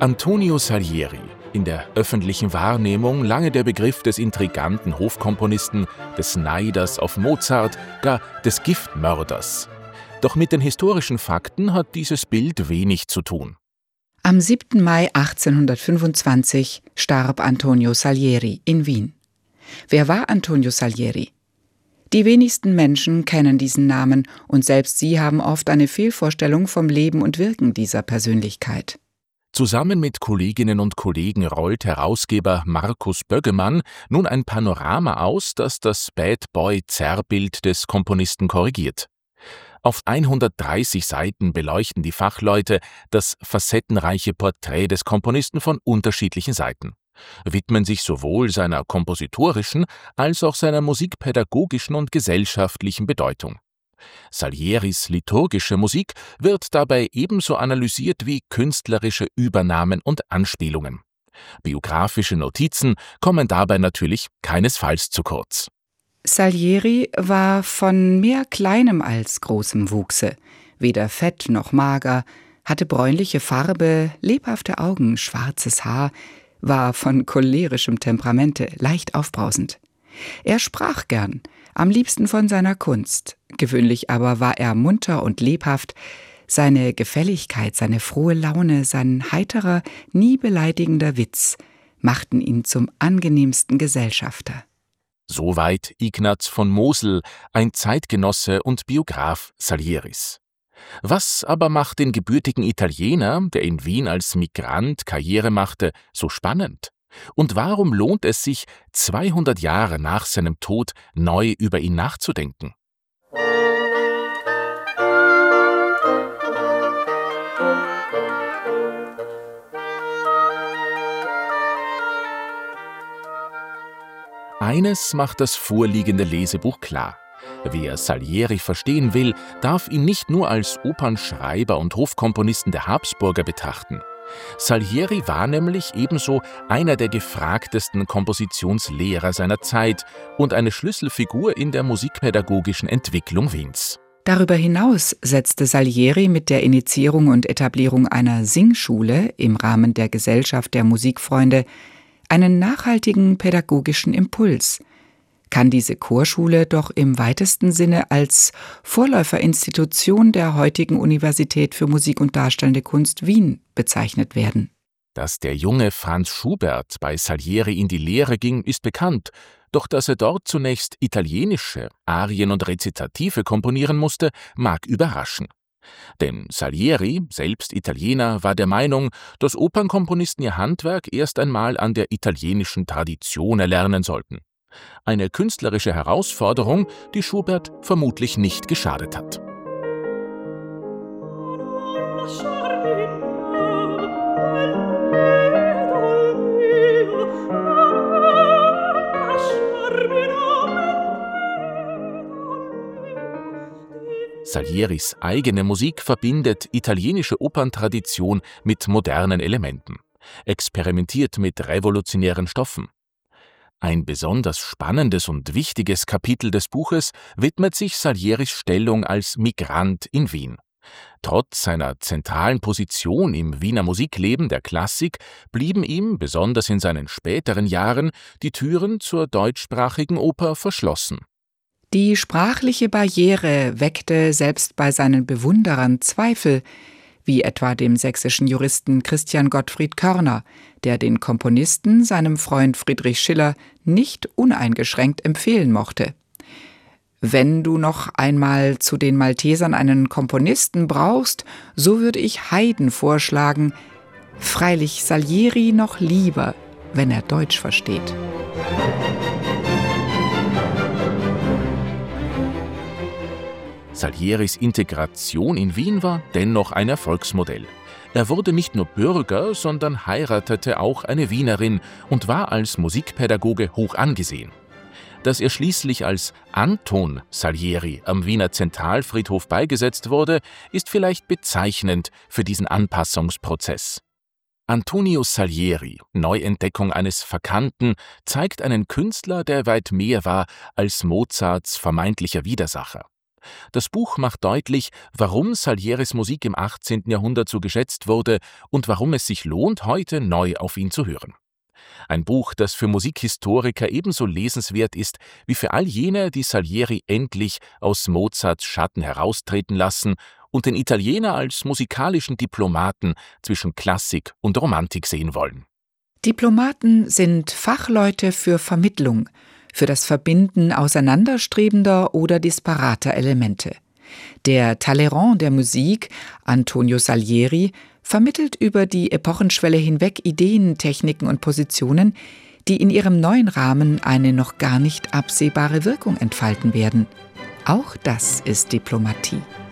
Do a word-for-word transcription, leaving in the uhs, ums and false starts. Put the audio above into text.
Antonio Salieri, in der öffentlichen Wahrnehmung lange der Begriff des intriganten Hofkomponisten, des Neiders auf Mozart, gar des Giftmörders. Doch mit den historischen Fakten hat dieses Bild wenig zu tun. Am siebten Mai achtzehnhundertfünfundzwanzig starb Antonio Salieri in Wien. Wer war Antonio Salieri? Die wenigsten Menschen kennen diesen Namen und selbst sie haben oft eine Fehlvorstellung vom Leben und Wirken dieser Persönlichkeit. Zusammen mit Kolleginnen und Kollegen rollt Herausgeber Markus Böggemann nun ein Panorama aus, das das Bad-Boy-Zerrbild des Komponisten korrigiert. Auf hundertdreißig Seiten beleuchten die Fachleute das facettenreiche Porträt des Komponisten von unterschiedlichen Seiten, widmen sich sowohl seiner kompositorischen als auch seiner musikpädagogischen und gesellschaftlichen Bedeutung. Salieris liturgische Musik wird dabei ebenso analysiert wie künstlerische Übernahmen und Anspielungen. Biografische Notizen kommen dabei natürlich keinesfalls zu kurz. Salieri war von mehr kleinem als großem Wuchse, weder fett noch mager, hatte bräunliche Farbe, lebhafte Augen, schwarzes Haar, war von cholerischem Temperamente, leicht aufbrausend. Er sprach gern, am liebsten von seiner Kunst, gewöhnlich aber war er munter und lebhaft. Seine Gefälligkeit, seine frohe Laune, sein heiterer, nie beleidigender Witz machten ihn zum angenehmsten Gesellschafter. Soweit Ignaz von Mosel, ein Zeitgenosse und Biograf Salieris. Was aber macht den gebürtigen Italiener, der in Wien als Migrant Karriere machte, so spannend? Und warum lohnt es sich, zweihundert Jahre nach seinem Tod neu über ihn nachzudenken? Eines macht das vorliegende Lesebuch klar. Wer Salieri verstehen will, darf ihn nicht nur als Opernschreiber und Hofkomponisten der Habsburger betrachten. Salieri war nämlich ebenso einer der gefragtesten Kompositionslehrer seiner Zeit und eine Schlüsselfigur in der musikpädagogischen Entwicklung Wiens. Darüber hinaus setzte Salieri mit der Initiierung und Etablierung einer Singschule im Rahmen der Gesellschaft der Musikfreunde einen nachhaltigen pädagogischen Impuls, kann diese Chorschule doch im weitesten Sinne als Vorläuferinstitution der heutigen Universität für Musik und Darstellende Kunst Wien bezeichnet werden. Dass der junge Franz Schubert bei Salieri in die Lehre ging, ist bekannt, doch dass er dort zunächst italienische Arien und Rezitative komponieren musste, mag überraschen. Denn Salieri, selbst Italiener, war der Meinung, dass Opernkomponisten ihr Handwerk erst einmal an der italienischen Tradition erlernen sollten. Eine künstlerische Herausforderung, die Schubert vermutlich nicht geschadet hat. Salieris eigene Musik verbindet italienische Operntradition mit modernen Elementen, experimentiert mit revolutionären Stoffen. Ein besonders spannendes und wichtiges Kapitel des Buches widmet sich Salieris Stellung als Migrant in Wien. Trotz seiner zentralen Position im Wiener Musikleben der Klassik blieben ihm, besonders in seinen späteren Jahren, die Türen zur deutschsprachigen Oper verschlossen. Die sprachliche Barriere weckte selbst bei seinen Bewunderern Zweifel, wie etwa dem sächsischen Juristen Christian Gottfried Körner, der den Komponisten seinem Freund Friedrich Schiller nicht uneingeschränkt empfehlen mochte. Wenn du noch einmal zu den Maltesern einen Komponisten brauchst, so würde ich Haydn vorschlagen, freilich Salieri noch lieber, wenn er Deutsch versteht. Salieris Integration in Wien war dennoch ein Erfolgsmodell. Er wurde nicht nur Bürger, sondern heiratete auch eine Wienerin und war als Musikpädagoge hoch angesehen. Dass er schließlich als Anton Salieri am Wiener Zentralfriedhof beigesetzt wurde, ist vielleicht bezeichnend für diesen Anpassungsprozess. Antonio Salieri, Neuentdeckung eines Verkannten, zeigt einen Künstler, der weit mehr war als Mozarts vermeintlicher Widersacher. Das Buch macht deutlich, warum Salieris Musik im achtzehnten Jahrhundert so geschätzt wurde und warum es sich lohnt, heute neu auf ihn zu hören. Ein Buch, das für Musikhistoriker ebenso lesenswert ist wie für all jene, die Salieri endlich aus Mozarts Schatten heraustreten lassen und den Italiener als musikalischen Diplomaten zwischen Klassik und Romantik sehen wollen. Diplomaten sind Fachleute für Vermittlung, für das Verbinden auseinanderstrebender oder disparater Elemente. Der Talleyrand der Musik, Antonio Salieri, vermittelt über die Epochenschwelle hinweg Ideen, Techniken und Positionen, die in ihrem neuen Rahmen eine noch gar nicht absehbare Wirkung entfalten werden. Auch das ist Diplomatie.